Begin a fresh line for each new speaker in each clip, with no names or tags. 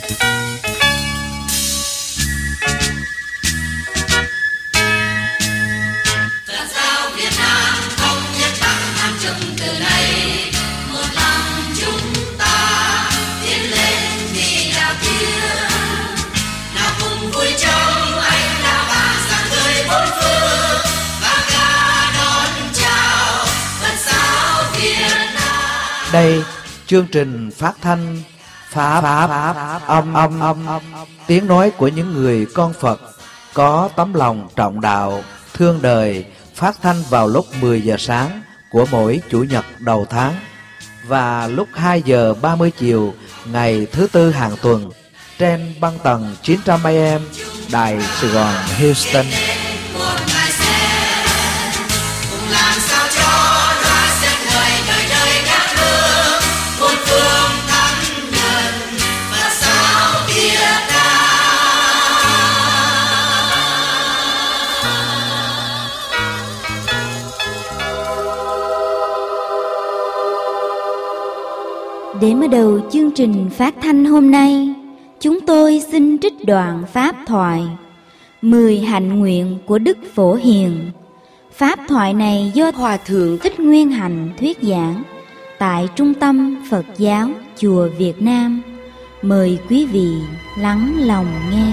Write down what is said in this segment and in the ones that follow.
Đây chương trình phát thanh Pháp âm tiếng nói của những người con Phật có tấm lòng trọng đạo, thương đời, phát thanh vào lúc 10 giờ sáng của mỗi Chủ nhật đầu tháng và lúc 2 giờ 30 chiều ngày thứ Tư hàng tuần trên băng tần 900 AM Đài Sài Gòn Houston.
Để mở đầu chương trình phát thanh hôm nay, chúng tôi xin trích đoạn pháp thoại 10 hạnh nguyện của Đức Phổ Hiền. Pháp thoại này do Hòa Thượng Thích Nguyên Hạnh thuyết giảng tại Trung tâm Phật giáo Chùa Việt Nam. Mời quý vị lắng lòng nghe.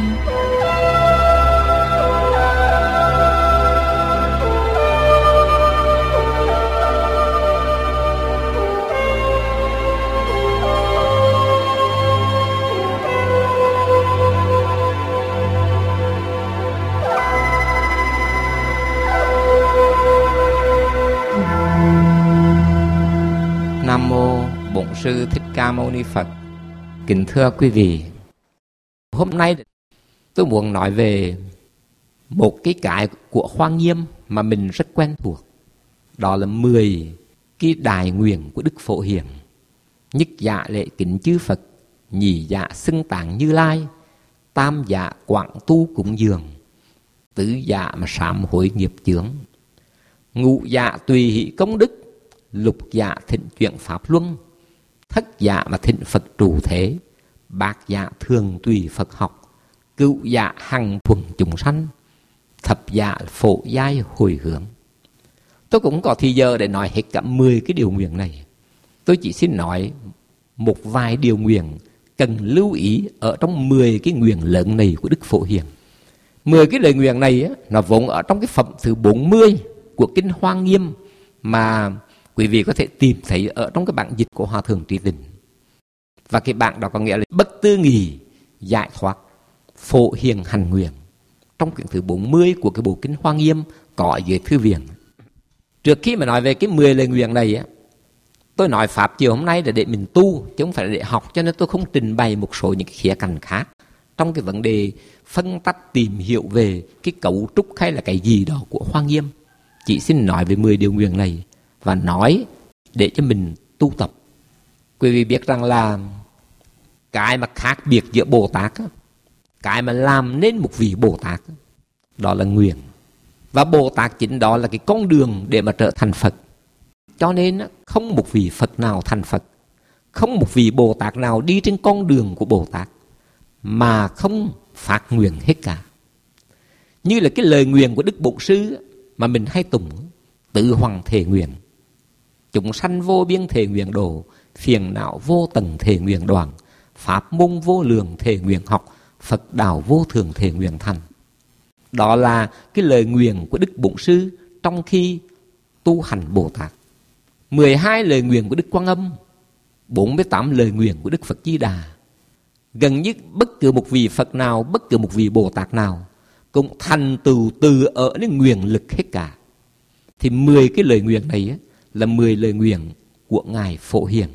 Nam mô Bổn Sư Thích Ca Mâu Ni Phật. Kính thưa quý vị, hôm nay tôi muốn nói về một cái của Hoa Nghiêm mà mình rất quen thuộc. Đó là 10 cái đại nguyện của Đức Phổ Hiền. Nhất dạ lễ kính chư Phật, nhị dạ xưng tạng Như Lai, tam dạ quảng tu cúng dường, tứ dạ mà sám hối nghiệp chướng, ngũ dạ tùy hỷ công đức, lục dạ thịnh chuyển pháp luân, thất dạ mà thịnh Phật trụ thế, bát dạ thường tùy Phật học, cửu dạ hằng thuần chúng sanh, thập dạ phổ giai hồi hướng. Tôi cũng có thời giờ để nói hết cả 10 cái điều nguyện này. Tôi chỉ xin nói một vài điều nguyện cần lưu ý ở trong 10 cái nguyện lớn này của Đức Phổ Hiền. 10 cái lời nguyện này nó vốn ở trong cái phẩm thứ 40 của Kinh Hoa Nghiêm mà quý vị có thể tìm thấy ở trong cái bản dịch của Hòa Thượng Trí Tịnh. Và cái bản đó có nghĩa là bất tư nghì giải thoát Phổ Hiền hành nguyện, trong quyển thứ 40 của cái bộ Kinh Hoa Nghiêm có ở dưới thư viện. Trước khi mà nói về cái 10 lời nguyện này tôi nói pháp chiều hôm nay là để mình tu chứ không phải là để học, cho nên tôi không trình bày một số những cái khía cạnh khác trong cái vấn đề phân tách tìm hiểu về cái cấu trúc hay là cái gì đó của Hoa Nghiêm. Chỉ xin nói về 10 điều nguyện này và nói để cho mình tu tập. Quý vị biết rằng là cái mà khác biệt giữa Bồ Tát, cái mà làm nên một vị Bồ Tát, đó là nguyện. Và Bồ Tát chính đó là cái con đường để mà trở thành Phật. Cho nên không một vị Phật nào thành Phật, không một vị Bồ Tát nào đi trên con đường của Bồ Tát mà không phát nguyện hết cả. Như là cái lời nguyện của Đức Bổn Sư mà mình hay tụng: tự hoàng thể nguyện, chúng sanh vô biên thể nguyện độ, phiền não vô tầng thể nguyện đoạn, pháp môn vô lượng thể nguyện học, Phật đạo vô thường thể nguyện thành. Đó là cái lời nguyện của Đức Bổn Sư trong khi tu hành Bồ Tát. 12 lời nguyện của Đức Quan Âm, 48 lời nguyện của Đức Phật Di Đà. Gần như bất cứ một vị Phật nào, bất cứ một vị Bồ Tát nào cũng thành tựu từ ở những nguyện lực hết cả. Thì 10 cái lời nguyện này là 10 lời nguyện của Ngài Phổ Hiền.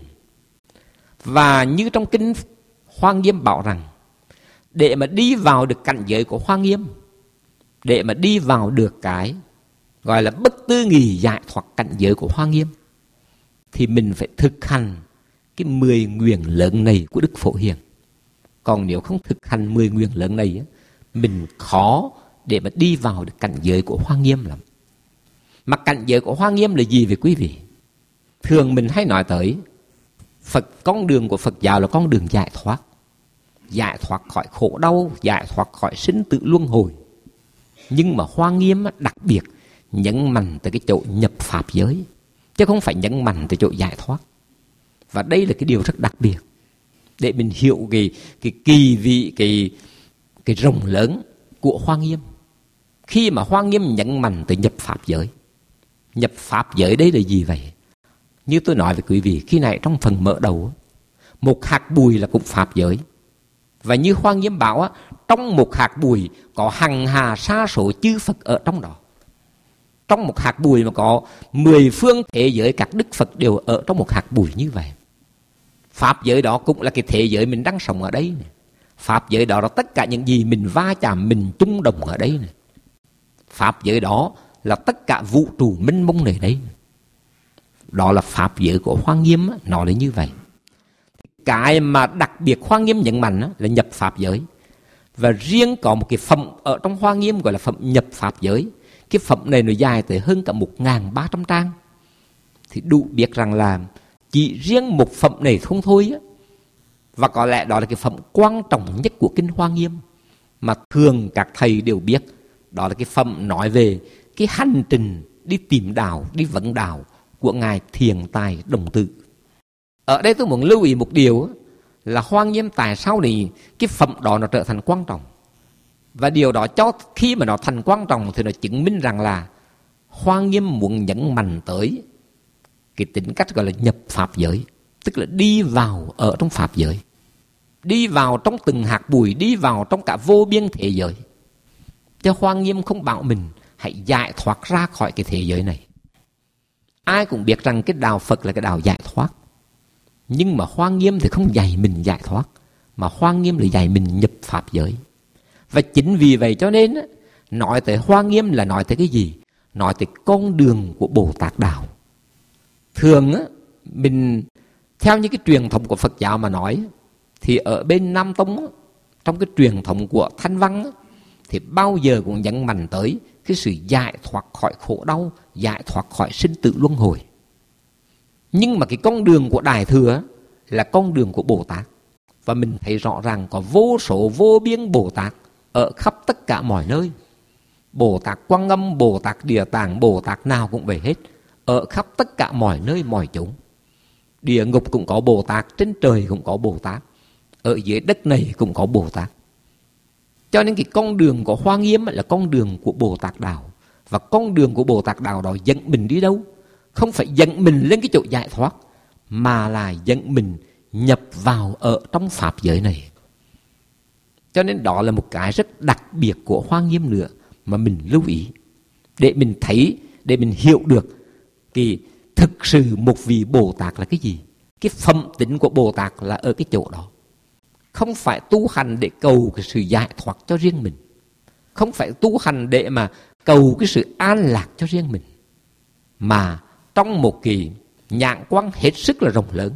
Và như trong Kinh Hoa Nghiêm bảo rằng, để mà đi vào được cảnh giới của Hoa Nghiêm, để mà đi vào được cái gọi là bất tư nghì giải thoát cảnh giới của Hoa Nghiêm, thì mình phải thực hành cái 10 nguyện lớn này của Đức Phổ Hiền. Còn nếu không thực hành 10 nguyện lớn này, mình khó để mà đi vào được cảnh giới của Hoa Nghiêm lắm. Mà cảnh giới của Hoa Nghiêm là gì vậy quý vị? Thường mình hay nói tới Phật, con đường của Phật giáo là con đường giải thoát. giải thoát khỏi khổ đau, giải thoát khỏi sinh tử luân hồi. Nhưng mà Hoa Nghiêm đặc biệt nhấn mạnh tới cái chỗ nhập pháp giới, chứ không phải nhấn mạnh tới chỗ giải thoát. Và đây là cái điều rất đặc biệt để mình hiểu cái kỳ vị, cái rộng lớn của Hoa Nghiêm. Khi mà Hoa Nghiêm nhấn mạnh tới nhập pháp giới. Nhập pháp giới đấy là gì vậy? Như tôi nói với quý vị khi nãy trong phần mở đầu, một hạt bụi là cũng pháp giới. Và như Hoa Nghiêm bảo, trong một hạt bụi có hằng hà sa số chư Phật ở trong đó. Trong một hạt bụi mà có 10 phương thế giới các Đức Phật đều ở trong một hạt bụi như vậy. Pháp giới đó cũng là cái thế giới mình đang sống ở đây này. Pháp giới đó là tất cả những gì mình va chạm, mình chung đồng ở đây này. Pháp giới đó là tất cả vũ trụ mênh mông này đấy. Đó là pháp giới của Hoa Nghiêm, nó là như vậy. Cái mà đặc biệt Hoa Nghiêm nhấn mạnh là nhập pháp giới. Và riêng có một cái phẩm ở trong Hoa Nghiêm gọi là phẩm nhập pháp giới. Cái phẩm này nó dài tới hơn cả 1.300 trang. Thì đủ biết rằng là chỉ riêng một phẩm này không thôi á. Và có lẽ đó là cái phẩm quan trọng nhất của Kinh Hoa Nghiêm, mà thường các thầy đều biết. Đó là cái phẩm nói về cái hành trình đi tìm đạo, đi vấn đạo của Ngài Thiền Tài Đồng Tự. Ở đây tôi muốn lưu ý một điều là Hoa Nghiêm tại sao thì cái phẩm đó nó trở thành quan trọng. Và điều đó cho khi mà nó thành quan trọng thì nó chứng minh rằng là Hoa Nghiêm muốn nhấn mạnh tới cái tính cách gọi là nhập pháp giới. Tức là đi vào ở trong pháp giới, đi vào trong từng hạt bụi, đi vào trong cả vô biên thế giới. Chứ Hoa Nghiêm không bảo mình hãy giải thoát ra khỏi cái thế giới này. Ai cũng biết rằng cái đạo Phật là cái đạo giải thoát. Nhưng mà Hoa Nghiêm thì không dạy mình giải thoát, mà Hoa Nghiêm là dạy mình nhập pháp giới. Và chính vì vậy cho nên nói tới Hoa Nghiêm là nói tới cái gì? Nói tới con đường của Bồ Tát Đạo. Thường mình theo những cái truyền thống của Phật giáo mà nói, thì ở bên Nam Tông, trong cái truyền thống của Thanh Văn, thì bao giờ cũng nhấn mạnh tới cái sự giải thoát khỏi khổ đau, giải thoát khỏi sinh tử luân hồi. Nhưng mà cái con đường của Đại Thừa là con đường của Bồ Tát. Và mình thấy rõ ràng có vô số vô biên Bồ Tát ở khắp tất cả mọi nơi. Bồ Tát Quan Âm, Bồ Tát Địa Tạng, Bồ Tát nào cũng vậy hết, ở khắp tất cả mọi nơi mọi chốn. Địa ngục cũng có Bồ Tát, trên trời cũng có Bồ Tát, ở dưới đất này cũng có Bồ Tát. Cho nên cái con đường của Hoa Nghiêm là con đường của Bồ Tát Đạo. Và con đường của Bồ Tát Đạo đó dẫn mình đi đâu? Không phải dẫn mình lên cái chỗ giải thoát, mà là dẫn mình nhập vào ở trong pháp giới này. Cho nên đó là một cái rất đặc biệt của Hoa Nghiêm nữa mà mình lưu ý, để mình thấy, để mình hiểu được cái thực sự một vị Bồ Tát là cái gì. Cái phẩm tính của Bồ Tát là ở cái chỗ đó. Không phải tu hành để cầu cái sự giải thoát cho riêng mình, không phải tu hành để mà cầu cái sự an lạc cho riêng mình, mà trong một cái nhãn quan hết sức là rộng lớn.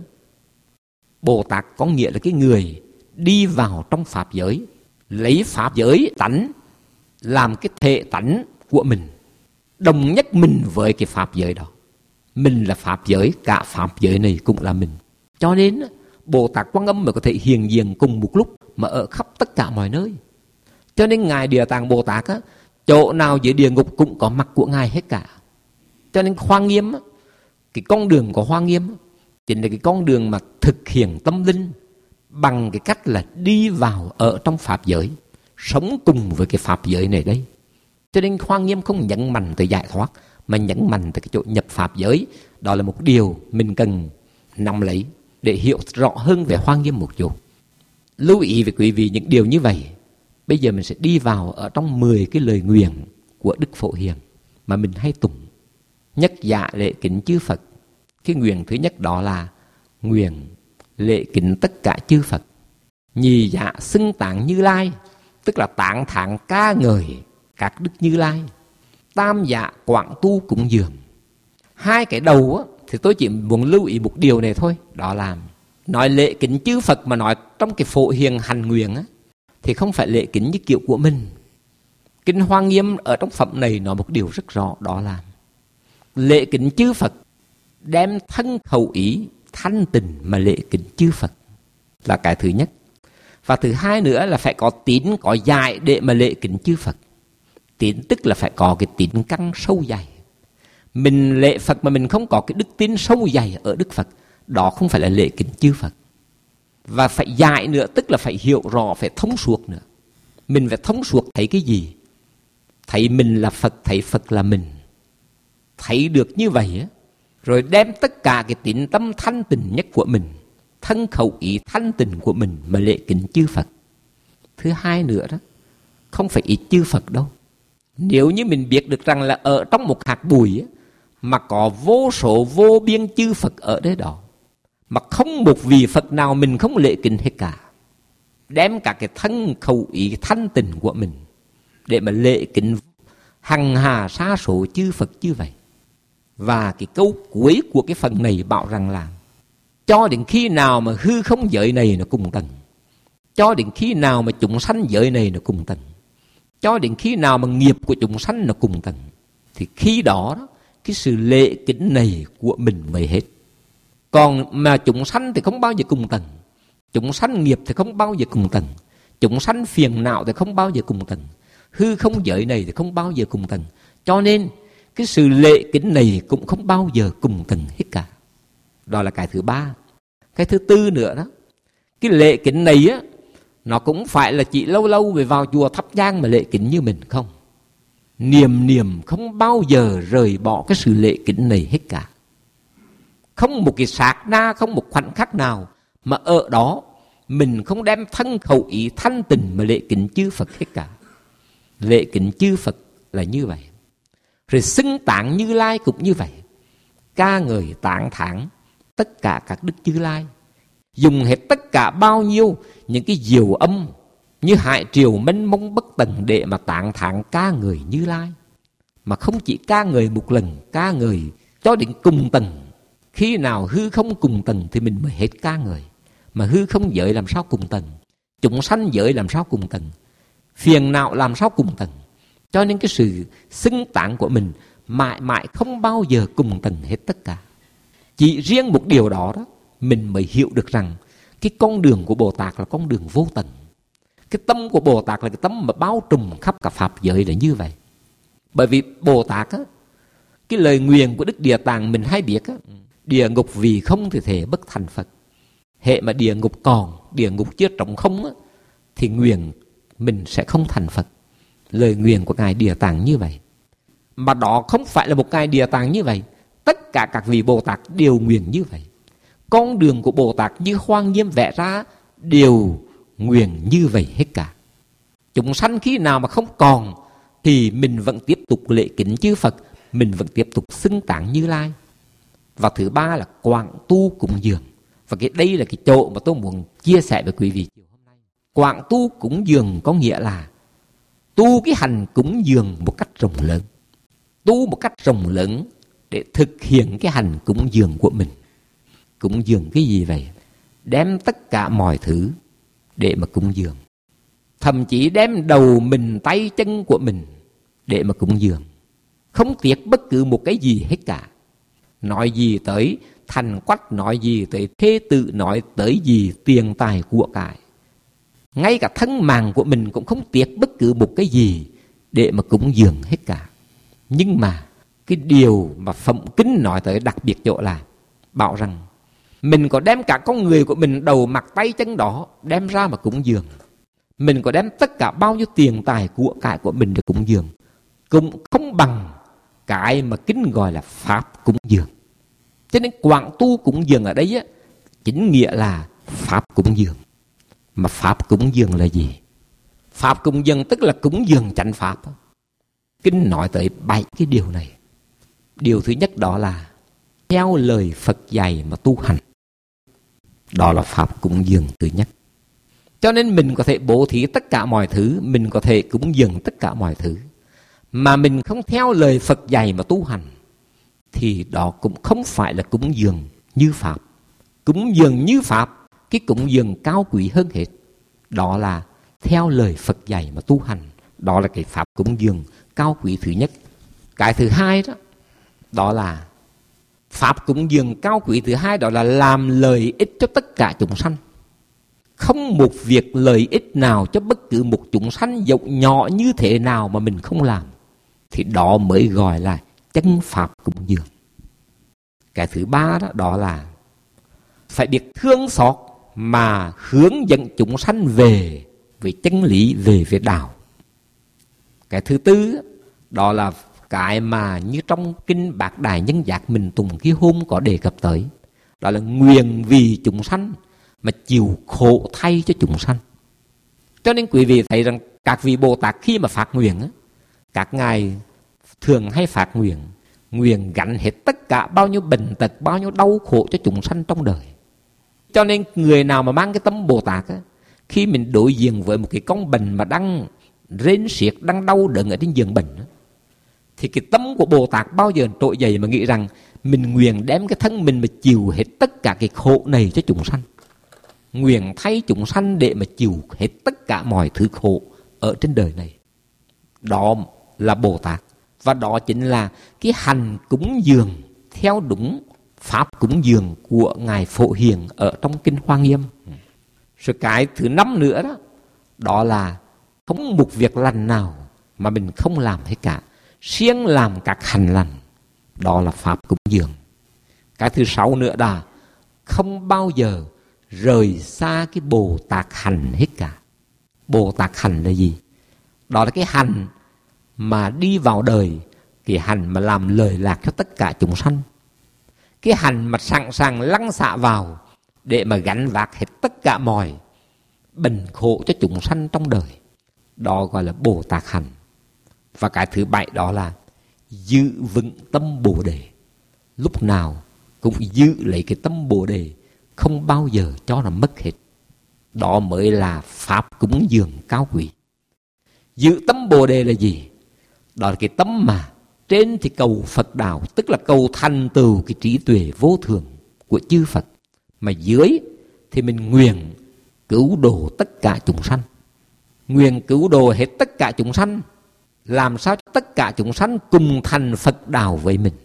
Bồ Tát có nghĩa là cái người đi vào trong pháp giới, lấy pháp giới tánh làm cái thể tánh của mình, đồng nhất mình với cái pháp giới đó. Mình là pháp giới, cả pháp giới này cũng là mình. Cho nên Bồ Tát Quan Âm mới có thể hiện diện cùng một lúc mà ở khắp tất cả mọi nơi. Cho nên Ngài Địa Tạng Bồ Tát chỗ nào dưới địa ngục cũng có mặt của Ngài hết cả. Cho nên Hoa Nghiêm, cái con đường của Hoa Nghiêm chính là cái con đường mà thực hiện tâm linh bằng cái cách là đi vào ở trong pháp giới, sống cùng với cái pháp giới này đấy. Cho nên Hoa Nghiêm không nhấn mạnh tới giải thoát, mà nhấn mạnh tới cái chỗ nhập pháp giới. Đó là một điều mình cần nắm lấy để hiểu rõ hơn về Hoa Nghiêm một chút. Lưu ý với quý vị những điều như vậy. Bây giờ mình sẽ đi vào ở trong 10 cái lời nguyện của Đức Phổ Hiền mà mình hay tụng. Nhất dạ lễ kính chư Phật. Cái nguyện thứ nhất đó là nguyện lễ kính tất cả chư Phật. Nhì dạ xưng tạng Như Lai, tức là tạng thán ca ngợi các đức Như Lai. Tam dạ quảng tu cúng dường. Hai cái đầu thì tôi chỉ muốn lưu ý một điều này thôi, đó là nói lễ kính chư Phật mà nói trong cái Phổ Hiền hành nguyện thì không phải lễ kính như kiểu của mình. Kinh Hoa Nghiêm ở trong phẩm này nói một điều rất rõ, đó là lễ kính chư Phật đem thân khẩu ý thanh tình mà lễ kính chư Phật là cái thứ nhất. Và thứ hai nữa là phải có tín, có dạy để mà lễ kính chư Phật. Tín tức là phải có cái tín căn sâu dày. Mình lễ Phật mà mình không có cái đức tin sâu dày ở Đức Phật, đó không phải là lễ kính chư Phật. Và phải dạy nữa, tức là phải hiểu rõ, phải thông suốt nữa. Mình phải thông suốt thấy cái gì? Thấy mình là Phật, thấy Phật là mình. Thấy được như vậy á, rồi đem tất cả cái tín tâm thanh tịnh nhất của mình, thân khẩu ý thanh tịnh của mình mà lễ kính chư Phật. Thứ hai nữa đó, không phải ít chư Phật đâu. Nếu như mình biết được rằng là ở trong một hạt bụi á, mà có vô số vô biên chư Phật ở đấy đó, mà không một vị Phật nào mình không lễ kính hết cả, đem cả cái thân khẩu ý thanh tịnh của mình để mà lễ kính hằng hà sa số chư Phật như vậy. Và cái câu cuối của cái phần này bảo rằng là cho đến khi nào mà hư không giới này nó cùng tầng, cho đến khi nào mà chúng sanh giới này nó cùng tầng, cho đến khi nào mà nghiệp của chúng sanh nó cùng tầng, thì khi đó cái sự lễ kính này của mình mới hết. Còn mà chúng sanh thì không bao giờ cùng tầng, chúng sanh nghiệp thì không bao giờ cùng tầng, chúng sanh phiền não thì không bao giờ cùng tầng, hư không giới này thì không bao giờ cùng tầng. Cho nên cái sự lễ kính này cũng không bao giờ cùng tầng hết cả. Đó là cái thứ ba. Cái thứ tư nữa đó, cái lễ kính này á, nó cũng phải là chỉ lâu lâu về vào chùa thắp nhang mà lễ kính như mình không. Niềm không bao giờ rời bỏ cái sự lễ kính này hết cả. Không một cái sát na, không một khoảnh khắc nào mà ở đó mình không đem thân khẩu ý thanh tịnh mà lễ kính chư Phật hết cả. Lễ kính chư Phật là như vậy. Rồi xưng tạng Như Lai cũng như vậy, ca ngợi tán thán tất cả các đức Như Lai, dùng hết tất cả bao nhiêu những cái diệu âm như hải triều mênh mông bất tận để mà tán thán ca ngợi Như Lai. Mà không chỉ ca ngợi một lần, ca ngợi cho đến cùng tầng. Khi nào hư không cùng tầng thì mình mới hết ca ngợi. Mà hư không giới làm sao cùng tầng, chúng sanh giới làm sao cùng tầng, phiền não làm sao cùng tầng. Cho nên cái sự xưng tạng của mình mãi mãi không bao giờ cùng tầng hết tất cả. Chỉ riêng một điều đó mình mới hiểu được rằng cái con đường của Bồ Tát là con đường vô tận. Cái tâm của Bồ Tát là cái tâm mà bao trùm khắp cả pháp giới là như vậy. Bởi vì Bồ Tát á, cái lời nguyền của Đức Địa Tạng mình hay biết á, địa ngục vì không thì thể bất thành Phật. Hệ mà địa ngục còn, địa ngục chưa trống không á, thì nguyền mình sẽ không thành Phật. Lời nguyền của Ngài Địa Tạng như vậy. Mà đó không phải là một Ngài Địa Tạng như vậy. Tất cả các vị Bồ Tát đều nguyền như vậy. Con đường của Bồ Tát như Hoa Nghiêm vẽ ra đều nguyền như vậy hết cả. Chúng sanh khi nào mà không còn thì mình vẫn tiếp tục lễ kính chư Phật, mình vẫn tiếp tục xưng tạng Như Lai. Và thứ ba là quảng tu cúng dường. Và đây là cái chỗ mà tôi muốn chia sẻ với quý vị chiều hôm nay. Quảng tu cúng dường có nghĩa là tu cái hành cúng dường một cách rộng lớn. Tu một cách rộng lớn để thực hiện cái hành cúng dường của mình. Cúng dường cái gì vậy? Đem tất cả mọi thứ để mà cúng dường. Thậm chí đem đầu mình, tay, chân của mình để mà cúng dường. Không tiếc bất cứ một cái gì hết cả. Nói gì tới thành quách, nói gì tới thế tự, nói tới gì tiền tài của cải. Ngay cả thân mạng của mình cũng không tiếc bất cứ một cái gì để mà cúng dường hết cả. Nhưng mà cái điều mà Phẩm Kinh nói tới đặc biệt chỗ là bảo rằng mình có đem cả con người của mình, đầu mặt tay chân đó đem ra mà cúng dường. Mình có đem tất cả bao nhiêu tiền tài của cải của mình để cúng dường, cũng không bằng cái mà Kinh gọi là Pháp cúng dường. Cho nên quảng tu cúng dường ở đây á, chính nghĩa là Pháp cúng dường. Mà Pháp cúng dường là gì? Pháp cúng dường tức là cúng dường chánh Pháp. Kinh nói tới 7 cái điều này. Điều thứ nhất đó là theo lời Phật dạy mà tu hành. Đó là Pháp cúng dường thứ nhất. Cho nên mình có thể bố thí tất cả mọi thứ, mình có thể cúng dường tất cả mọi thứ, mà mình không theo lời Phật dạy mà tu hành thì đó cũng không phải là cúng dường như Pháp. Cúng dường như Pháp, cái cúng dường cao quý hơn hết, đó là theo lời Phật dạy mà tu hành. Đó là cái Pháp cúng dường cao quý thứ nhất. Cái thứ hai đó là Pháp cúng dường cao quý thứ hai, đó là làm lợi ích cho tất cả chúng sanh. Không một việc lợi ích nào cho bất cứ một chúng sanh dẫu nhỏ như thế nào mà mình không làm, thì đó mới gọi là chân pháp cúng dường. Cái thứ ba đó là phải biết thương xót mà hướng dẫn chúng sanh về với chân lý, về với đạo. Cái thứ tư đó là cái mà như trong kinh Bát Đại Nhân Giác mình tùng cái hôm có đề cập tới, đó là nguyện vì chúng sanh mà chịu khổ thay cho chúng sanh. Cho nên quý vị thấy rằng các vị Bồ Tát khi mà phát nguyện, các ngài thường hay phát nguyện gánh hết tất cả bao nhiêu bệnh tật, bao nhiêu đau khổ cho chúng sanh trong đời. Cho nên người nào mà mang cái tâm Bồ Tát, khi mình đối diện với một cái con bệnh mà đang rên xiết, đang đau đớn ở trên giường bệnh, thì cái tâm của Bồ Tát bao giờ trỗi dậy mà nghĩ rằng mình nguyện đem cái thân mình mà chịu hết tất cả cái khổ này cho chúng sanh, nguyện thay chúng sanh để mà chịu hết tất cả mọi thứ khổ ở trên đời này. Đó là Bồ Tát, và đó chính là cái hành cúng dường theo đúng pháp cúng dường của Ngài Phổ Hiền ở trong kinh Hoa Nghiêm. Rồi cái thứ 5 nữa đó là không một việc lành nào mà mình không làm hết cả, siêng làm các hành lành, đó là pháp cúng dường. Cái thứ 6 nữa là không bao giờ rời xa cái Bồ Tát hành hết cả. Bồ Tát hành là gì? Đó là cái hành mà đi vào đời, cái hành mà làm lời lạc cho tất cả chúng sanh, cái hành mà sẵn sàng lăn xạ vào để mà gánh vác hết tất cả mọi bệnh khổ cho chúng sanh trong đời, đó gọi là Bồ Tát hành. Và cái thứ 7 đó là giữ vững tâm Bồ Đề, lúc nào cũng giữ lấy cái tâm Bồ Đề, không bao giờ cho nó mất hết. Đó mới là pháp cúng dường cao quý. Giữ tâm Bồ Đề là gì? Đó là cái tâm mà trên thì cầu Phật đạo, tức là cầu thành tựu cái trí tuệ vô thường của chư Phật, mà dưới thì mình nguyện cứu độ tất cả chúng sanh, nguyện cứu độ hết tất cả chúng sanh, làm sao cho tất cả chúng sanh cùng thành Phật đạo với mình.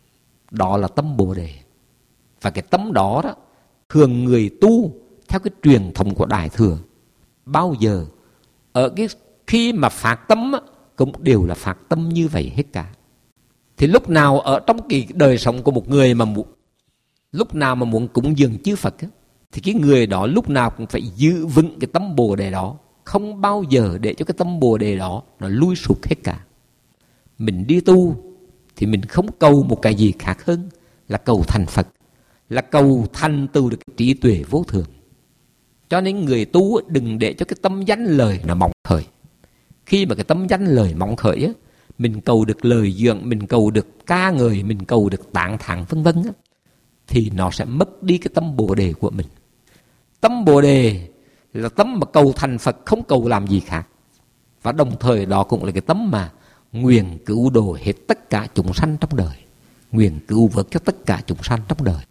Đó là tâm Bồ Đề. Và cái tâm đó thường người tu theo cái truyền thống của Đại Thừa bao giờ ở cái khi mà phát tâm cũng đều là phát tâm như vậy hết cả. Thì lúc nào ở trong cái đời sống của một người mà lúc nào mà muốn cúng dường chư Phật thì cái người đó lúc nào cũng phải giữ vững cái tâm Bồ Đề đó, không bao giờ để cho cái tâm Bồ Đề đó nó lui sụt hết cả. Mình đi tu thì mình không cầu một cái gì khác hơn là cầu thành Phật, là cầu thành tựu được cái trí tuệ vô thường. Cho nên người tu đừng để cho cái tâm danh lời nó mong khởi. Khi mà cái tâm danh lời mong khởi mình cầu được lời dượng, mình cầu được ca ngợi, mình cầu được tán thán vân vân thì nó sẽ mất đi cái tâm Bồ Đề của mình. Tâm Bồ Đề là tâm mà cầu thành Phật, không cầu làm gì khác. Và đồng thời đó cũng là cái tâm mà nguyện cứu độ hết tất cả chúng sanh trong đời, nguyện cứu vớt cho tất cả chúng sanh trong đời.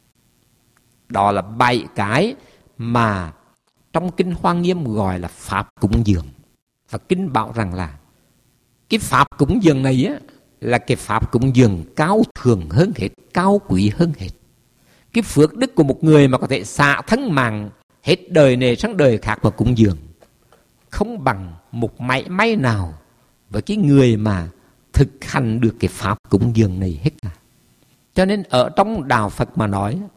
Đó là 7 cái mà trong kinh Hoa Nghiêm gọi là pháp cúng dường. Và kinh bảo rằng là cái pháp cúng dường này là cái pháp cúng dường cao thượng hơn hết, cao quý hơn hết. Cái phước đức của một người mà có thể xả thân mạng hết đời này sang đời khác mà cúng dường không bằng một mảy may nào với cái người mà thực hành được cái pháp cúng dường này hết cả. Cho nên ở trong đạo Phật mà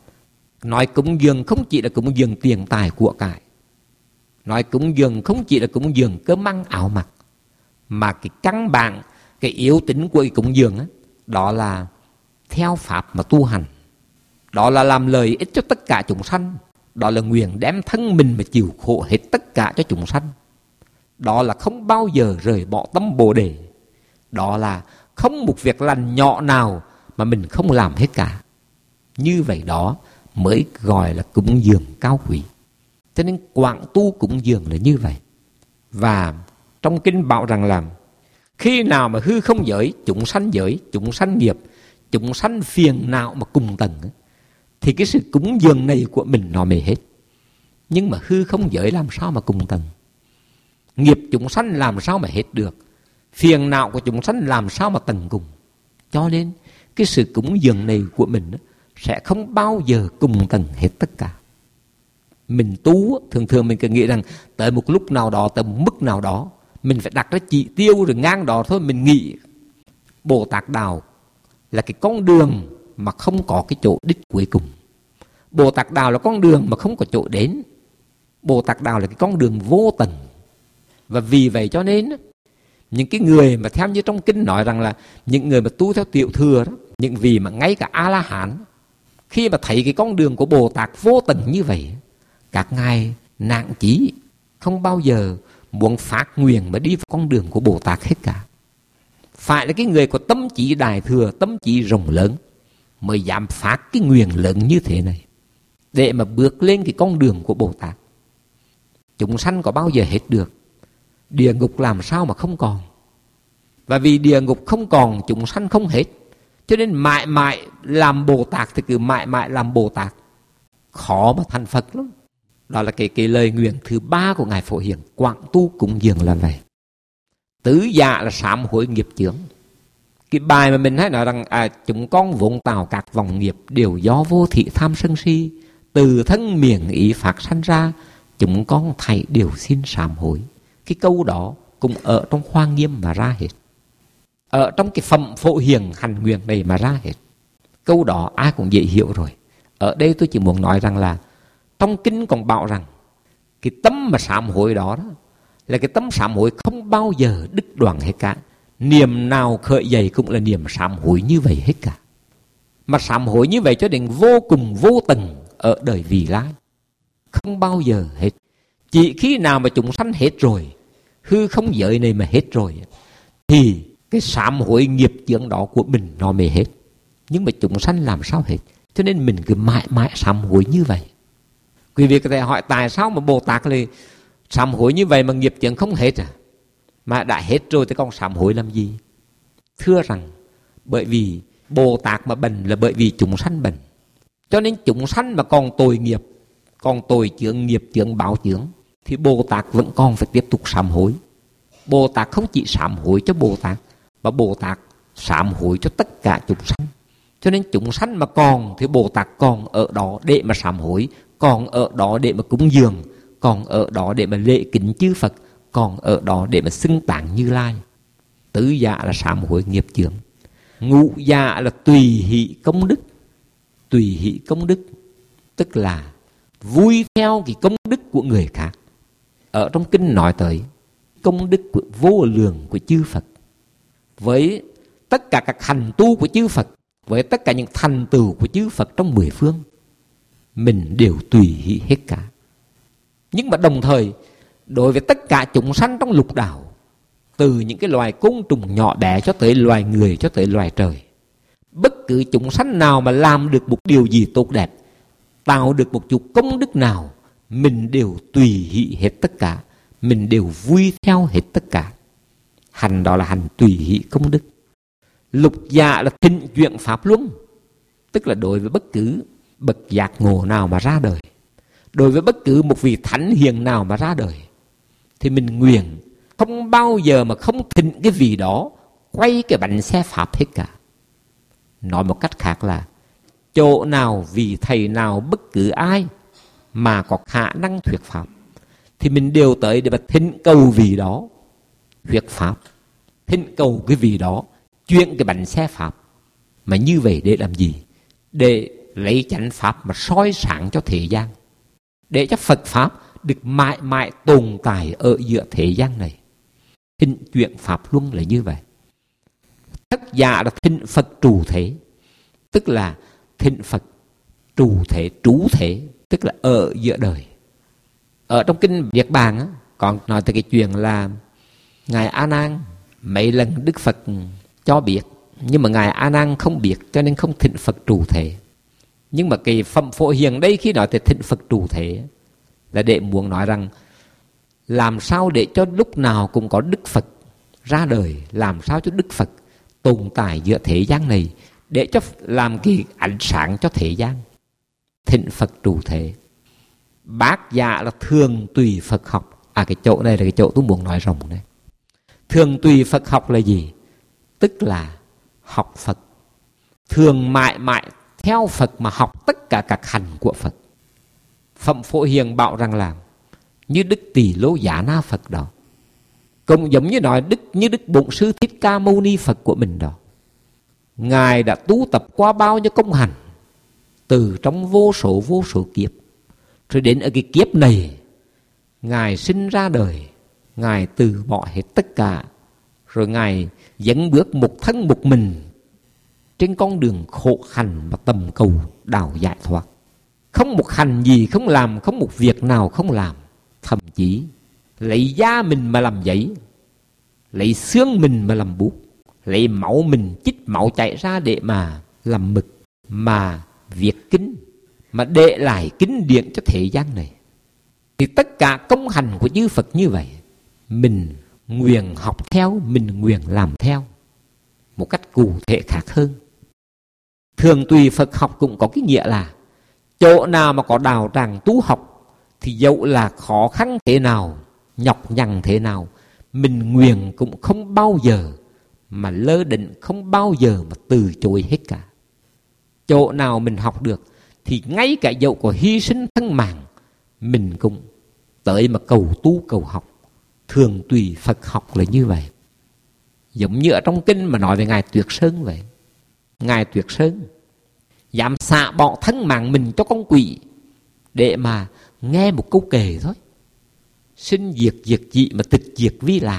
nói cúng dường không chỉ là cúng dường tiền tài của cải, nói cúng dường không chỉ là cúng dường cơm ăn áo mặc, mà cái căn bản, cái yếu tính của cái cúng dường đó là theo pháp mà tu hành, đó là làm lợi ích cho tất cả chúng sanh, đó là nguyện đem thân mình mà chịu khổ hết tất cả cho chúng sanh, đó là không bao giờ rời bỏ tâm Bồ Đề, đó là không một việc lành nhỏ nào mà mình không làm hết cả. Như vậy đó mới gọi là cúng dường cao quý. Cho nên quảng tu cúng dường là như vậy. Và trong kinh bảo rằng là khi nào mà hư không giới, chúng sanh nghiệp, chúng sanh phiền não mà cùng tầng thì cái sự cúng dường này của mình nó mới hết. Nhưng mà hư không giới làm sao mà cùng tầng, nghiệp chúng sanh làm sao mà hết được, phiền não của chúng sanh làm sao mà tầng cùng. Cho nên cái sự cúng dường này của mình sẽ không bao giờ cùng tầng hết tất cả. Mình tu thường thường mình cứ nghĩ rằng tới một lúc nào đó, tới một mức nào đó mình phải đặt ra chỉ tiêu rồi ngang đó thôi. Mình nghĩ Bồ Tát Đạo là cái con đường mà không có cái chỗ đích cuối cùng. Bồ Tát Đạo là con đường mà không có chỗ đến. Bồ Tát Đạo là cái con đường vô tận. Và vì vậy cho nên những cái người mà theo như trong kinh nói rằng là những người mà tu theo tiểu thừa đó, những vị mà ngay cả A-la-hán, khi mà thấy cái con đường của Bồ Tát vô tận như vậy, các ngài nặng chí không bao giờ muốn phát nguyện mà đi vào con đường của Bồ Tát hết cả. Phải là cái người có tâm trí đại thừa, tâm trí rộng lớn mới dám phát cái nguyện lớn như thế này để mà bước lên cái con đường của Bồ Tát. Chúng sanh có bao giờ hết được? Địa ngục làm sao mà không còn? Và vì địa ngục không còn, chúng sanh không hết, cho nên mãi mãi làm Bồ Tát thì cứ mãi mãi làm Bồ Tát, khó mà thành Phật lắm. Đó là cái lời nguyện thứ 3 của Ngài Phổ Hiền Quảng Tu Cúng Dường là vậy. Tứ dạ là sám hối nghiệp chướng. Cái bài mà mình hay nói rằng chúng con vốn tạo các vòng nghiệp đều do vô thị tham sân si, từ thân miệng ý phát sanh ra, chúng con thảy đều xin sám hối. Cái câu đó cũng ở trong Hoa Nghiêm mà ra hết, ở trong cái phẩm Phổ Hiền hành nguyện này mà ra hết. Câu đó ai cũng dễ hiểu rồi. Ở đây tôi chỉ muốn nói rằng là trong kinh còn bảo rằng cái tâm mà sám hối đó là cái tâm sám hối không bao giờ đứt đoạn hết cả. Niềm nào khởi dậy cũng là niềm sám hối như vậy hết cả. Mà sám hối như vậy cho đến vô cùng vô tận ở đời vị lai, không bao giờ hết. Chỉ khi nào mà chúng sanh hết rồi, hư không giới này mà hết rồi, thì cái sám hối nghiệp chướng đó của mình nó mới hết. Nhưng mà chúng sanh làm sao hết? Cho nên mình cứ mãi mãi sám hối như vậy. Quý vị có thể hỏi tại sao mà Bồ Tát lại sám hối như vậy mà nghiệp chướng không hết à? Mà đã hết rồi thì còn sám hối làm gì? Thưa rằng bởi vì Bồ Tát mà bần là bởi vì chúng sanh bần. Cho nên chúng sanh mà còn tội nghiệp, còn tội chướng, nghiệp chướng, báo chướng, thì Bồ Tát vẫn còn phải tiếp tục sám hối. Bồ Tát không chỉ sám hối cho Bồ Tát, mà Bồ Tát sám hối cho tất cả chúng sanh. Cho nên chúng sanh mà còn thì Bồ Tát còn ở đó để mà sám hối, còn ở đó để mà cúng dường, còn ở đó để mà lễ kính chư Phật, còn ở đó để mà xưng tạng Như Lai. Tứ dạ là sám hối nghiệp chướng. Ngũ dạ là tùy hỷ công đức. Tùy hỷ công đức tức là vui theo cái công đức của người khác. Ở trong kinh nói tới công đức của vô lượng của chư Phật, với tất cả các hành tu của chư Phật, với tất cả những thành tựu của chư Phật trong 10 phương, mình đều tùy hỷ hết cả. Nhưng mà đồng thời đối với tất cả chúng sanh trong lục đạo, từ những cái loài côn trùng nhỏ bé cho tới loài người, cho tới loài trời, bất cứ chúng sanh nào mà làm được một điều gì tốt đẹp, tạo được một chút công đức nào, mình đều tùy hỷ hết tất cả, mình đều vui theo hết tất cả. Hành đó là hành tùy hỷ công đức. Lục dạ là thịnh chuyển pháp luân, tức là đối với bất cứ bậc giác ngộ nào mà ra đời, đối với bất cứ một vị thánh hiền nào mà ra đời, thì mình nguyện không bao giờ mà không thịnh cái vị đó quay cái bánh xe pháp hết cả. Nói một cách khác là chỗ nào, vị thầy nào, bất cứ ai mà có khả năng thuyết pháp, thì mình đều tới để mà thỉnh cầu vị đó thuyết pháp, thỉnh cầu cái vị đó chuyển cái bánh xe pháp. Mà như vậy để làm gì? Để lấy chánh pháp mà soi sáng cho thế gian, để cho Phật pháp được mãi mãi tồn tại ở giữa thế gian này. Thịnh chuyển pháp luân là như vậy. Thất dạ là thịnh Phật trụ thế, tức là thịnh Phật trụ thế, trú thế, tức là ở giữa đời. Ở trong kinh Niết Bàn á, còn nói tới cái chuyện là Ngài A Nan mấy lần Đức Phật cho biết, nhưng mà Ngài A Nan không biết, cho nên không thịnh Phật trụ thế. Nhưng mà cái phẩm Phổ Hiền đây khi nói tới thịnh Phật trụ thế là để muốn nói rằng làm sao để cho lúc nào cũng có Đức Phật ra đời, làm sao cho Đức Phật tồn tại giữa thế gian này, để cho làm cái ánh sáng cho thế gian. Thịnh Phật trụ thế. Bát dạ là thường tùy Phật học. Cái chỗ này là cái chỗ tôi muốn nói rộng này. Thường tùy Phật học là gì? Tức là học Phật, thường mãi mãi theo Phật mà học tất cả các hành của Phật. Phẩm Phổ Hiền bảo rằng là như Đức Tỳ Lô Giá Na Phật đó, cũng giống như nói như Đức Bổn Sư Thích Ca Mâu Ni Phật của mình đó. Ngài đã tu tập qua bao nhiêu công hành, từ trong vô số kiếp, rồi đến ở cái kiếp này Ngài sinh ra đời, Ngài từ bỏ hết tất cả, rồi Ngài dẫn bước một thân một mình trên con đường khổ hành mà tầm cầu đạo giải thoát. Không một hành gì không làm, không một việc nào không làm. Thậm chí lấy da mình mà làm giấy, lấy xương mình mà làm bút, lấy máu mình chích máu chảy ra để mà làm mực, mà viết kinh, mà để lại kinh điển cho thế gian này. Thì tất cả công hành của chư Phật như vậy, mình nguyện học theo, mình nguyện làm theo một cách cụ thể khác hơn. Thường tùy Phật học cũng có cái nghĩa là chỗ nào mà có đạo tràng tu học thì dẫu là khó khăn thế nào, nhọc nhằn thế nào, mình nguyện cũng không bao giờ mà lơ định, không bao giờ mà từ chối hết cả. Chỗ nào mình học được thì ngay cả dẫu có hy sinh thân mạng, mình cũng tới mà cầu tu cầu học. Thường tùy Phật học là như vậy. Giống như ở trong kinh mà nói về Ngài Tuyệt Sơn vậy. Ngài Tuyệt Sơn dám xạ bỏ thân mạng mình cho con quỷ để mà nghe một câu kệ thôi. Sinh diệt diệt dị mà tịch diệt vi lạc.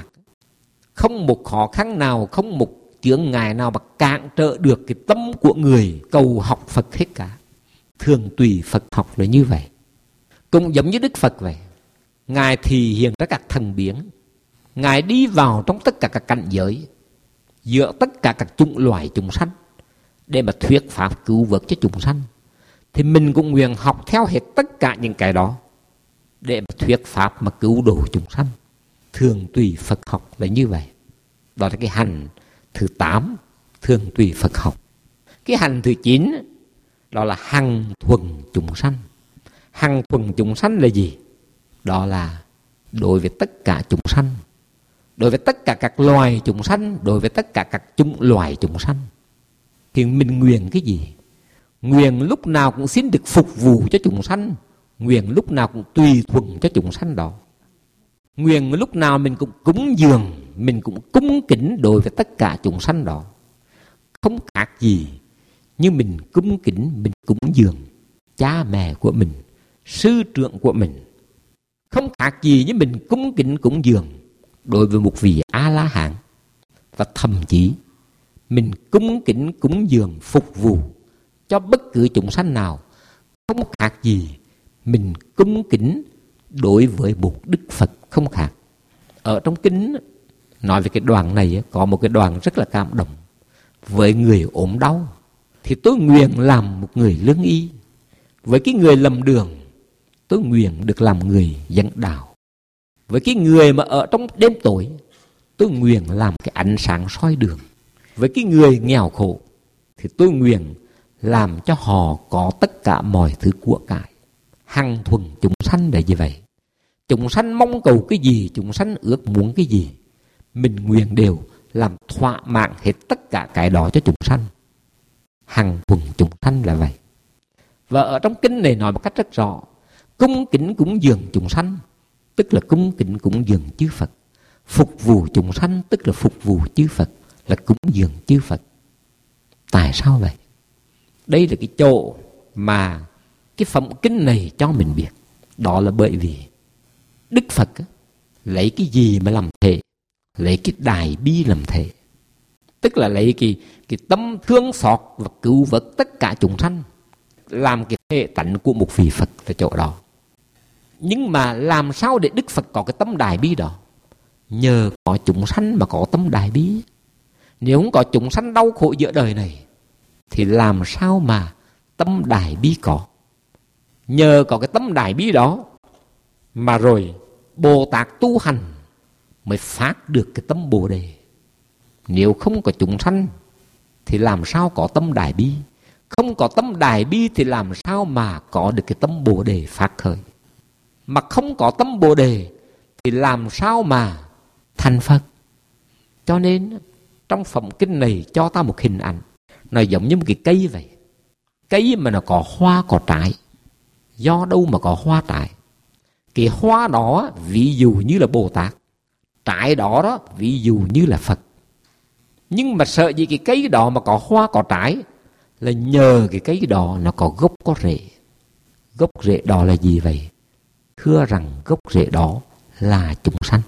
Không một khó khăn nào, không một chướng ngại nào mà cản trở được cái tâm của người cầu học Phật hết cả. Thường tùy Phật học là như vậy. Cũng giống như Đức Phật vậy. Ngài thì hiện ra các thần biến. Ngài đi vào trong tất cả các cảnh giới, giữa tất cả các chủng loài chúng sanh để mà thuyết pháp cứu vớt cho chúng sanh. Thì mình cũng nguyện học theo hết tất cả những cái đó để mà thuyết pháp mà cứu độ chúng sanh. Thường tùy Phật học là như vậy. Đó là cái hành thứ 8, thường tùy Phật học. Cái hành thứ 9 đó là hằng thuần chúng sanh. Hằng thuần chúng sanh là gì? Đó là đối với tất cả chúng sanh, đối với tất cả các loài chúng sanh, đối với tất cả các chủng loài chúng sanh. Thì mình nguyện cái gì? Nguyện lúc nào cũng xin được phục vụ cho chúng sanh, nguyện lúc nào cũng tùy thuận cho chúng sanh đó. Nguyện lúc nào mình cũng cúng dường, mình cũng cung kính đối với tất cả chúng sanh đó. Không khác gì như mình cung kính, mình cúng dường cha mẹ của mình, sư trưởng của mình. Không khác gì như mình cung kính cúng dường đối với một vị A-la-hán. Và thậm chí mình cung kính cúng dường phục vụ cho bất cứ chúng sanh nào. Không khác gì mình cung kính đối với một Đức Phật, không khác. Ở trong kinh nói về cái đoạn này, có một cái đoạn rất là cảm động. Với người ốm đau thì tôi nguyện làm một người lương y. Với cái người lầm đường, tôi nguyện được làm người dẫn đạo. Với cái người mà ở trong đêm tối, tôi nguyện làm cái ánh sáng soi đường. Với cái người nghèo khổ thì tôi nguyện làm cho họ có tất cả mọi thứ của cải. Hằng thuần chúng sanh là như vậy. Chúng sanh mong cầu cái gì, chúng sanh ước muốn cái gì, mình nguyện đều làm thỏa mãn hết tất cả cái đó cho chúng sanh. Hằng thuần chúng sanh là vậy. Và ở trong kinh này nói một cách rất rõ, cung kính cúng dường chúng sanh tức là cung kính cúng dường chư Phật. Phục vụ chúng sanh tức là phục vụ chư Phật, là cúng dường chư Phật. Tại sao vậy? Đây là cái chỗ mà cái phẩm kinh này cho mình biết. Đó là bởi vì Đức Phật lấy cái gì mà làm thể? Lấy cái đại bi làm thể. Tức là lấy cái tâm thương xót và cứu vớt tất cả chúng sanh, làm cái thể tánh của một vị Phật ở chỗ đó. Nhưng mà làm sao để Đức Phật có cái tâm đại bi đó? Nhờ có chúng sanh mà có tâm đại bi. Nếu không có chúng sanh đau khổ giữa đời này thì làm sao mà tâm đại bi có? Nhờ có cái tâm đại bi đó mà rồi Bồ Tát tu hành mới phát được cái tâm Bồ Đề. Nếu không có chúng sanh thì làm sao có tâm đại bi? Không có tâm đại bi thì làm sao mà có được cái tâm Bồ Đề phát khởi? Mà không có tâm Bồ Đề thì làm sao mà thành Phật? Cho nên trong phẩm kinh này cho ta một hình ảnh, nó giống như một cái cây vậy. Cây mà nó có hoa có trái, do đâu mà có hoa trái? Cái hoa đó ví dụ như là Bồ Tát, trái đó ví dụ như là Phật. Nhưng mà sợ gì cái cây đó mà có hoa có trái là nhờ cái cây đó nó có gốc có rễ. Gốc rễ đó là gì vậy? Thưa rằng gốc rễ đó là chúng sanh.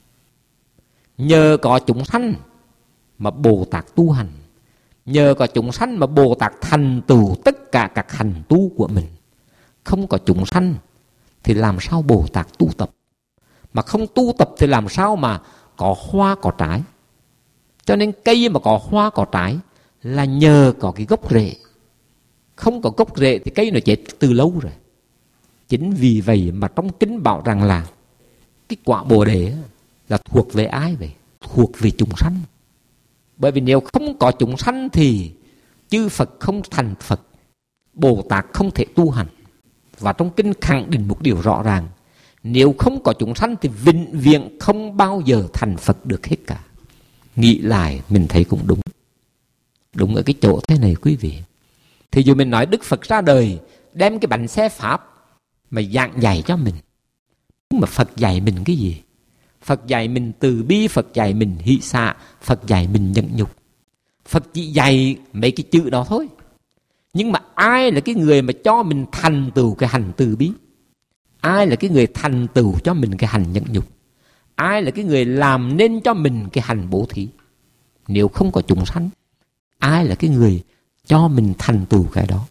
Nhờ có chúng sanh mà Bồ Tát tu hành. Nhờ có chúng sanh mà Bồ Tát thành tựu tất cả các hành tu của mình. Không có chúng sanh thì làm sao Bồ Tát tu tập? Mà không tu tập thì làm sao mà có hoa có trái? Cho nên cây mà có hoa có trái là nhờ có cái gốc rễ. Không có gốc rễ thì cây nó chết từ lâu rồi. Chính vì vậy mà trong kinh bảo rằng là cái quả Bồ Đề là thuộc về ai vậy? Thuộc về chúng sanh. Bởi vì nếu không có chúng sanh thì chư Phật không thành Phật, Bồ Tát không thể tu hành. Và trong kinh khẳng định một điều rõ ràng, nếu không có chúng sanh thì vĩnh viễn không bao giờ thành Phật được hết cả. Nghĩ lại mình thấy cũng đúng. Đúng ở cái chỗ thế này quý vị. Thì dù mình nói Đức Phật ra đời đem cái bánh xe Pháp mà giảng dạy cho mình. Nhưng mà Phật dạy mình cái gì? Phật dạy mình từ bi, Phật dạy mình hỷ xả, Phật dạy mình nhẫn nhục. Phật chỉ dạy mấy cái chữ đó thôi. Nhưng mà ai là cái người mà cho mình thành tựu cái hành từ bi? Ai là cái người thành tựu cho mình cái hành nhẫn nhục? Ai là cái người làm nên cho mình cái hành bố thí? Nếu không có chúng sanh, ai là cái người cho mình thành tựu cái đó?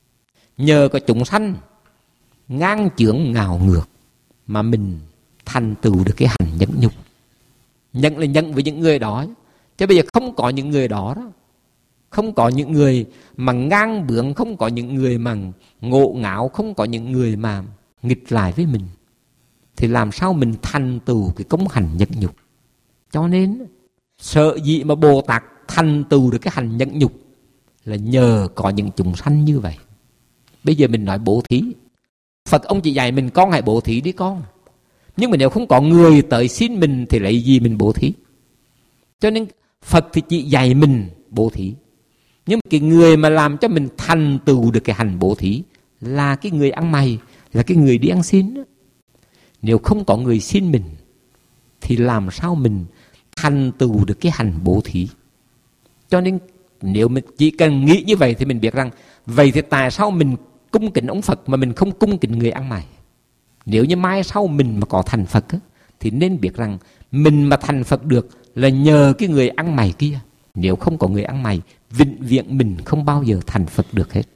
Nhờ có chúng sanh ngang chướng ngạo ngược mà mình thành tựu được cái hành nhẫn nhục. Nhận là nhận với những người đó. Chứ bây giờ không có những người đó, không có những người mà ngang bướng, không có những người mà ngộ ngạo, không có những người mà nghịch lại với mình, thì làm sao mình thành tựu cái công hành nhẫn nhục? Cho nên sợ gì mà Bồ Tát thành tựu được cái hành nhẫn nhục là nhờ có những chúng sanh như vậy. Bây giờ mình nói bố thí, Phật ông chỉ dạy mình con hãy bố thí đi con. Nhưng mà nếu không có người tới xin mình thì lấy gì mình bố thí? Cho nên Phật thì chỉ dạy mình bố thí. Nhưng mà cái người mà làm cho mình thành tựu được cái hành bố thí là cái người ăn mày, là cái người đi ăn xin. Nếu không có người xin mình thì làm sao mình thành tựu được cái hành bố thí? Cho nên nếu mình chỉ cần nghĩ như vậy thì mình biết rằng vậy thì tại sao mình cung kính ông Phật mà mình không cung kính người ăn mày? Nếu như mai sau mình mà có thành Phật thì nên biết rằng mình mà thành Phật được là nhờ cái người ăn mày kia. Nếu không có người ăn mày, vĩnh viễn mình không bao giờ thành Phật được hết.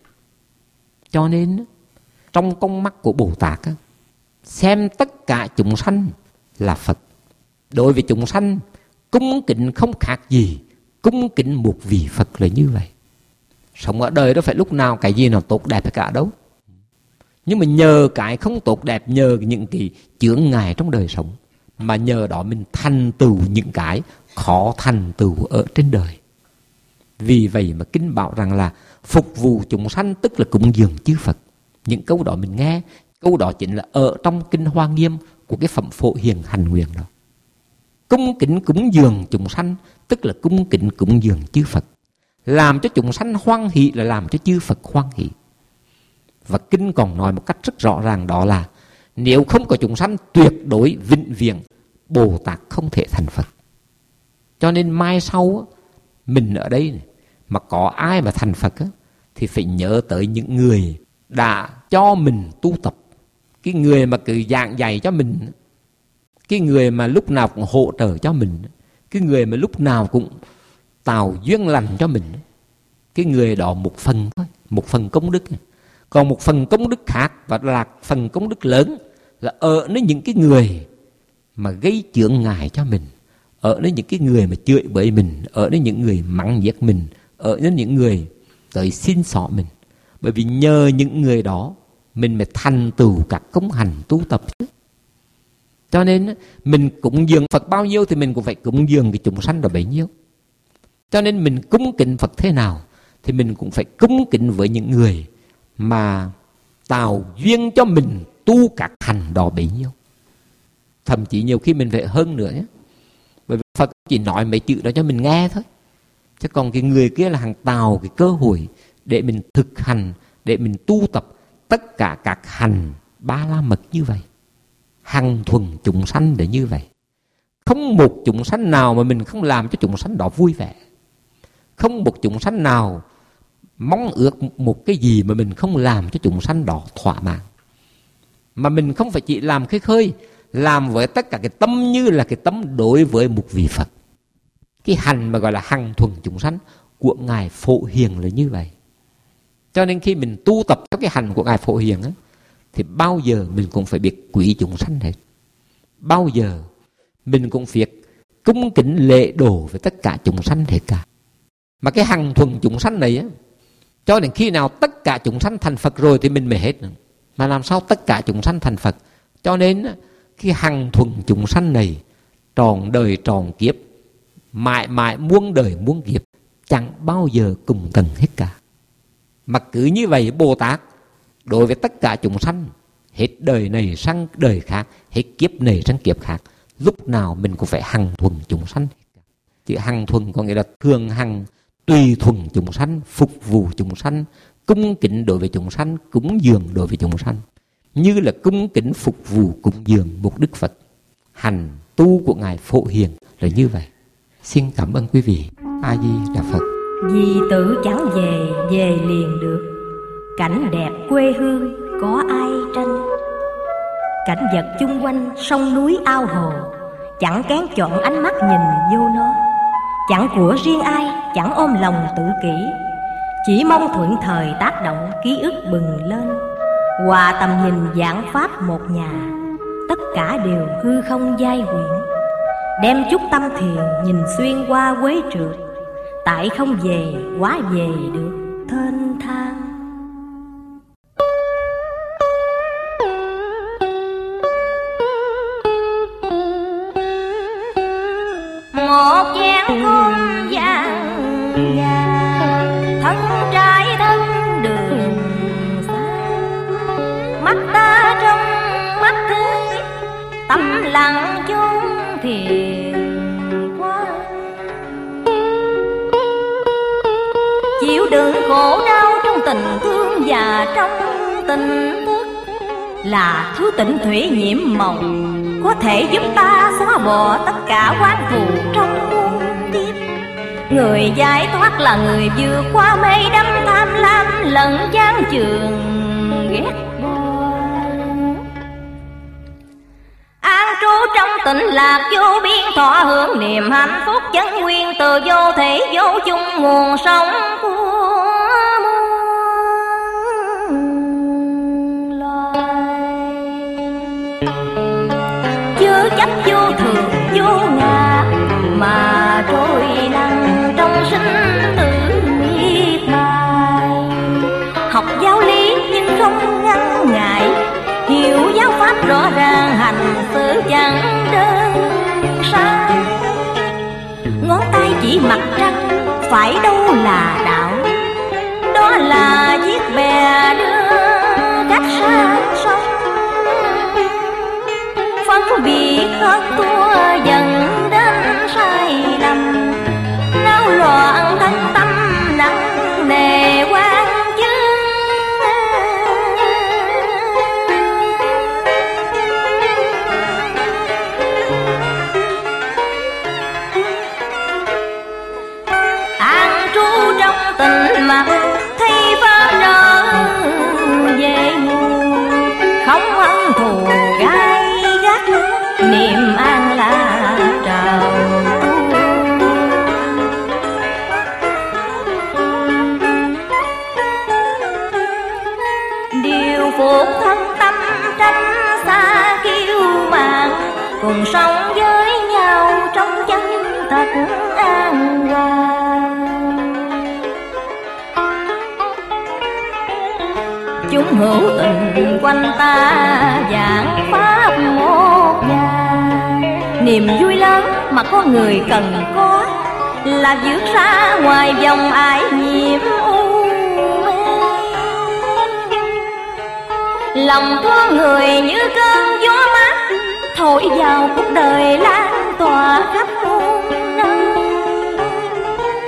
Cho nên trong con mắt của Bồ Tát xem tất cả chúng sanh là Phật. Đối với chúng sanh cung kính không khác gì cung kính một vị Phật là như vậy. Sống ở đời đó phải lúc nào cái gì nó tốt đẹp cả đâu. Nhưng mà nhờ cái không tốt đẹp, nhờ những cái chướng ngại trong đời sống, mà nhờ đó mình thành tựu những cái khó thành tựu ở trên đời. Vì vậy mà kinh bảo rằng là phục vụ chúng sanh tức là cúng dường chư Phật. Những câu đó mình nghe, câu đó chính là ở trong kinh Hoa Nghiêm của cái phẩm Phổ Hiền Hành Nguyện đó. Cung kính cúng dường chúng sanh tức là cung kính cúng dường chư Phật. Làm cho chúng sanh hoan hỷ là làm cho chư Phật hoan hỷ. Và kinh còn nói một cách rất rõ ràng, đó là nếu không có chúng sanh tuyệt đối vĩnh viễn Bồ Tát không thể thành Phật. Cho nên mai sau mình ở đây này, mà có ai mà thành Phật thì phải nhớ tới những người đã cho mình tu tập, cái người mà cứ giảng dạy cho mình, cái người mà lúc nào cũng hỗ trợ cho mình, cái người mà lúc nào cũng tạo duyên lành cho mình. Cái người đó một phần thôi, một phần công đức. Còn một phần công đức khác, và là phần công đức lớn, là ở nơi những cái người mà gây chướng ngại cho mình, ở nơi những cái người mà chửi bới mình, ở nơi những người mắng nhiếc mình, ở nơi những người tới xin xỏ mình. Bởi vì nhờ những người đó mình mới thành tựu các công hành tu tập. Cho nên mình cúng dường Phật bao nhiêu thì mình cũng phải cúng dường cái chúng sanh đó bấy nhiêu. Cho nên mình cúng kính Phật thế nào thì mình cũng phải cúng kính với những người mà tạo duyên cho mình tu các hành đó bấy nhiêu. Thậm chí nhiều khi mình phải hơn nữa nhé. Bởi vì Phật chỉ nói mấy chữ đó cho mình nghe thôi. Chứ còn cái người kia là hàng tạo cái cơ hội để mình thực hành, để mình tu tập, tất cả các hành Ba La Mật như vậy, hằng thuần chúng sanh để như vậy. Không một chúng sanh nào mà mình không làm cho chúng sanh đó vui vẻ. Không một chúng sanh nào mong ước một cái gì mà mình không làm cho chúng sanh đó thỏa mãn. Mà mình không phải chỉ làm khơi khơi, làm với tất cả cái tâm như là cái tâm đối với một vị Phật. Cái hành mà gọi là hằng thuần chúng sanh của Ngài Phổ Hiền là như vậy. Cho nên khi mình tu tập cho cái hành của Ngài Phổ Hiền á, thì bao giờ mình cũng phải biết quý chúng sanh hết. Bao giờ mình cũng việc cung kính lễ độ với tất cả chúng sanh hết cả. Mà cái hằng thuần chúng sanh này á, cho đến khi nào tất cả chúng sanh thành Phật rồi thì mình mới hết. Mà làm sao tất cả chúng sanh thành Phật? Cho nên cái hằng thuần chúng sanh này tròn đời tròn kiếp, mãi mãi muôn đời muôn kiếp, chẳng bao giờ cùng tận hết cả. Mà cứ như vậy Bồ Tát đối với tất cả chúng sanh, hết đời này sang đời khác, hết kiếp này sang kiếp khác, lúc nào mình cũng phải hằng thuần chúng sanh. Chữ hằng thuần có nghĩa là thường hằng, tùy thuần chúng sanh, phục vụ chúng sanh, cung kính đối với chúng sanh, cúng dường đối với chúng sanh, như là cung kính phục vụ cúng dường một Đức Phật. Hành tu của Ngài Phổ Hiền là như vậy. Xin cảm ơn quý vị. A Di Đà Phật.
Vì tử chẳng về, về liền được. Cảnh đẹp quê hương có ai tranh. Cảnh vật chung quanh sông núi ao hồ, chẳng kén chọn ánh mắt nhìn vô nó. Chẳng của riêng ai, chẳng ôm lòng tự kỷ, chỉ mong thuận thời tác động ký ức bừng lên. Hòa tầm nhìn giảng pháp một nhà, tất cả đều hư không giai quyển. Đem chút tâm thiền nhìn xuyên qua quế trượt, tại không về quá về được thênh thang. Một chén cơm vàng vàng, thân trái thân đường xa. Mắt ta trong mắt thế, tâm lặng chốn thiền quá. Chịu đựng khổ đau trong tình thương và trong tình thức, là thứ tịnh thủy nhiễm màu, có thể giúp ta xóa bỏ tất cả oán thù trong muôn kiếp. Người giải thoát là người vượt qua mê đắm tham lam lẫn chán chường ghét bỏ. An trú trong tịnh lạc vô biên, thọ hưởng niềm hạnh phúc chân nguyên, từ vô thể vô chung nguồn sống của muôn loài. Chớ chấp vô thường vô ngã, mà trôi lăn trong sinh tử miệt mài. Học giáo lý nhưng không ngăn ngại, hiểu giáo pháp rõ ràng, hành xử chẳng đơn sai. Ngón tay chỉ mặt trăng, phải đâu là đạo, đó là chiếc bè đưa cách xa sông. Phân biệt hơn thua dần đến sai lầm, náo loạn thân tâm nặng nề quan chứng. An trú trong tịnh mặc, thấy pháp nở về nguồn, không hận thù gai gắt, niềm an là trào. Điều phục thân tâm tranh xa kiêu mạn, cùng sống với nhau trong chân thật an hòa. Chúng hữu tình quanh ta giảng pháp một nhà, niềm vui lớn mà con người cần có, là vượt ra ngoài vòng ái nhiễm u mê. Lòng thương người như cơn gió mát, thổi vào cuộc đời lan tỏa khắp muôn nơi.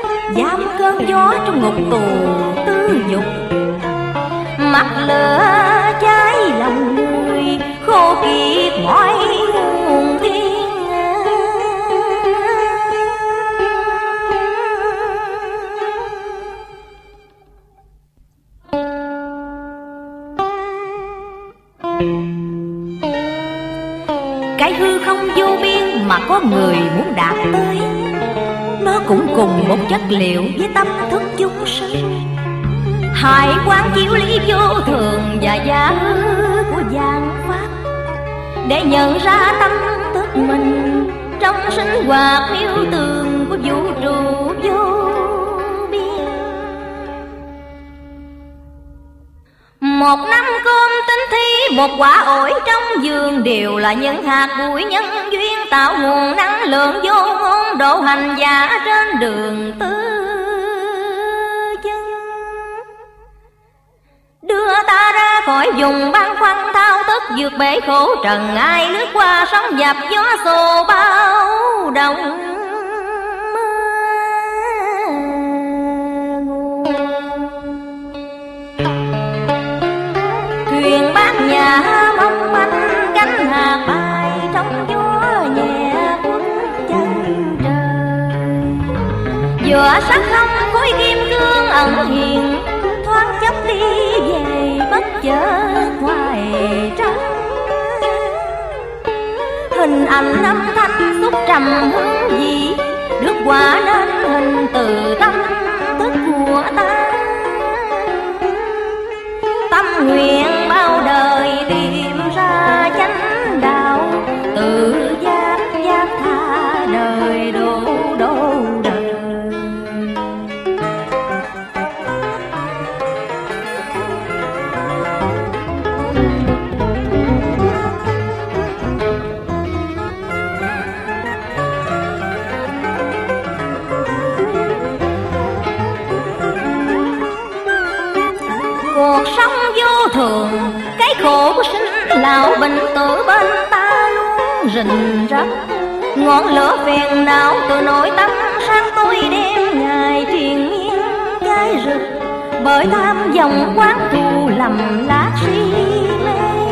Giam cơn gió trong ngục tù tư dục, mặt lửa Cái hư không vô biên mà có người muốn đạt tới, nó cũng cùng một chất liệu với tâm thức chúng sinh. Hãy quán chiếu lý vô thường và giả hư của vạn pháp, để nhận ra tâm thức mình trong sinh hoạt miêu tường của vũ trụ vô biên. Một năm cơm tinh thi, một quả ổi trong vườn, đều là những hạt bụi nhân duyên tạo nguồn năng lượng vô ngôn độ hành giả trên đường tứ chân, đưa ta ra khỏi vùng băn khoăn thao thức, vượt bể khổ trần ai, lướt qua sóng dập gió xô bao đồng. Thuyền bát nhà mong manh cánh hạt bay trong gió nhẹ cuốn chân trời. Giữa sắc không khối kim cương ẩn hiện, thoáng chốc đi về bất chợt ngoài trắng. Hình ảnh âm thanh xúc trầm hương vị, được quả nên hình từ tâm thức của ta. Tâm nguyện bao đời tìm ra chánh đạo, tự giác giác tha đời độ độ đời. Cuộc sống vô thường, cái khổ của sinh lão bệnh tử bên ta luôn rình rập. Ngọn lửa phiền não từ nội tâm sáng tối đêm ngày triền miên cháy rực, bởi tham vọng quán thù lầm lạc si mê.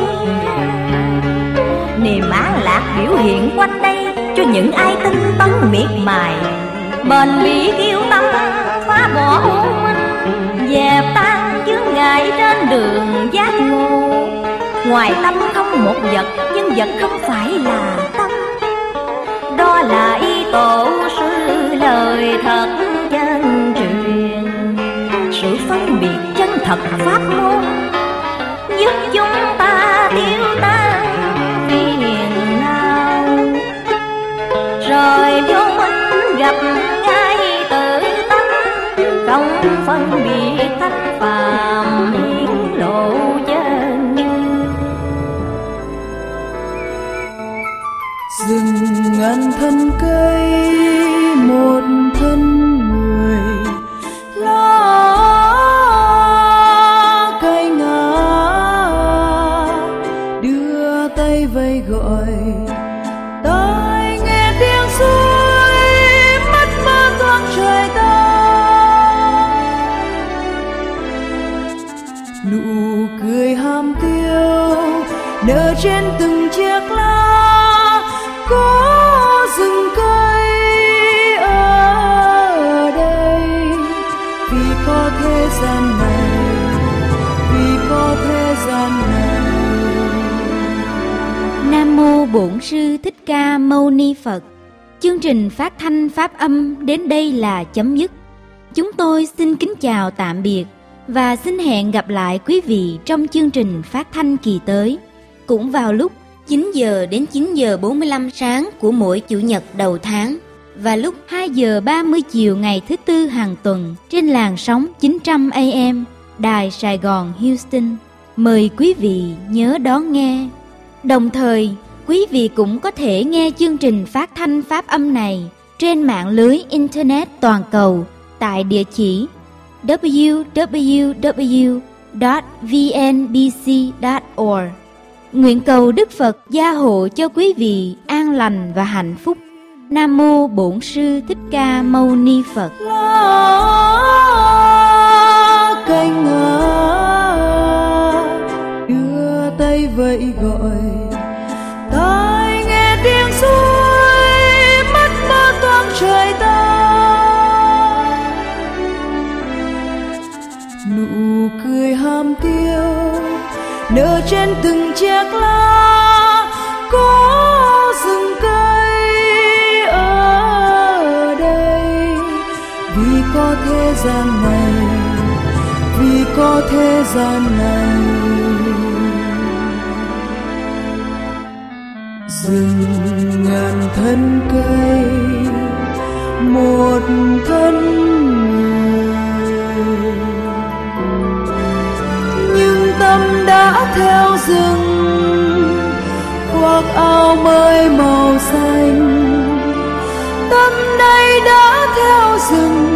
Niềm an lạc biểu hiện quanh đây cho những ai tinh tấn miệt mài, bền bỉ kiêu tâm phá bỏ u minh, dẹp tan chướng ngại trên đường giác ngộ. Ngoài tâm không một vật, nhưng vật không phải là tâm. Đó là ý tổ sư lời thật chân truyền, sự phân biệt chân thật pháp môn giúp chúng ta tiêu tan phiền não. Rồi vô minh gặp ngay tự tâm, không phân biệt thánh phàm hiển lộ chân như.
Rừng ngàn thân cây, một thân người, lá cây ngã, đưa tay vẫy gọi. Tai nghe tiếng suối, mắt mơ thoáng trời ta. Nụ cười ham tiêu nở trên từng chiếc lá. Có rừng cây ở đây, vì có thế gian này, vì có thế gian này.
Nam mô Bổn Sư Thích Ca Mâu Ni Phật. Chương trình phát thanh pháp âm đến đây là chấm dứt. Chúng tôi xin kính chào tạm biệt và xin hẹn gặp lại quý vị trong chương trình phát thanh kỳ tới, cũng vào lúc 9 giờ đến 9 giờ 45 sáng của mỗi chủ nhật đầu tháng và lúc 2 giờ 30 chiều ngày thứ Tư hàng tuần trên làn sóng 900 AM Đài Sài Gòn Houston. Mời quý vị nhớ đón nghe. Đồng thời, quý vị cũng có thể nghe chương trình phát thanh pháp âm này trên mạng lưới Internet toàn cầu tại địa chỉ www.vnbc.org. Nguyện cầu Đức Phật gia hộ cho quý vị an lành và hạnh phúc. Nam mô Bổn Sư Thích Ca Mâu Ni Phật.
Lá cây ngã, đưa tay vẫy gọi. Tai nghe tiếng suối, mắt mơ thoáng trời ta. Nụ cười ham tiêu nở trên từng chiếc lá. Có gian này, vì có thế gian này. Rừng ngàn thân cây, một thân người, nhưng tâm đã theo rừng, khoác áo mới màu xanh. Tâm nay đã theo rừng,